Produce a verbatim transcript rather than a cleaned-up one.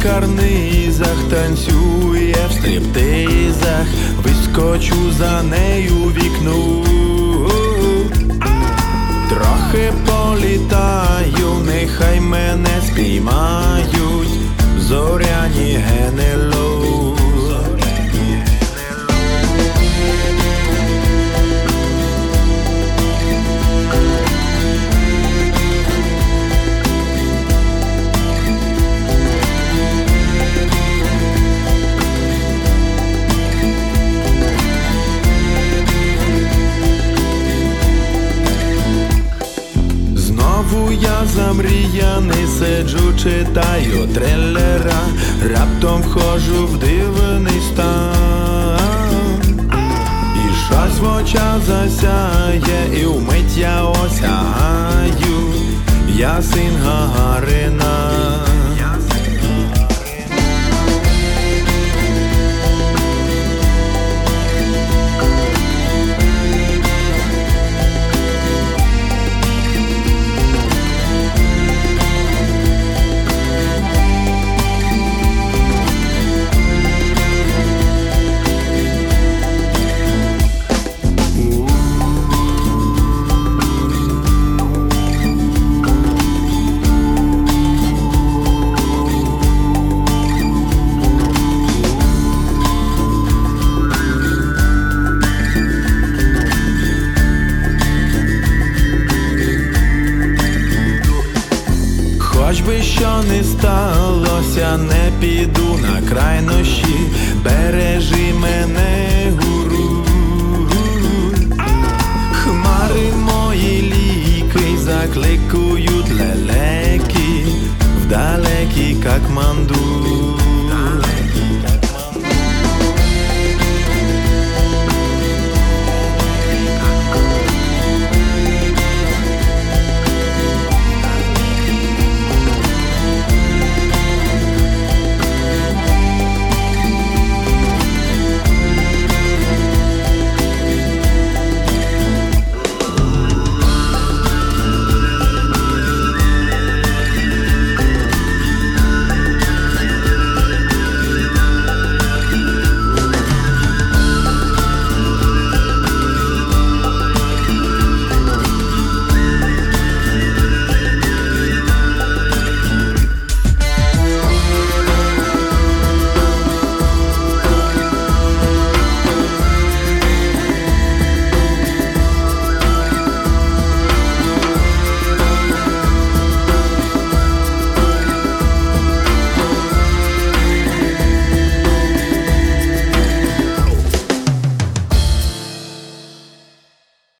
карнизах, танцює в стриптизах, вискочу за нею в вікно. Трохи політаю, нехай мене спіймають зоряні ГНЛО. Я замріяний сиджу, читаю трилера, раптом входжу в дивний стан. І щось в очах засяє, і вмить я осягаю, я син Гагарина. Хоч би що не сталося, не піду на крайнощі, бережи мене, гуру. Хмари мої ліки закликують лелеки в далекий Катманду.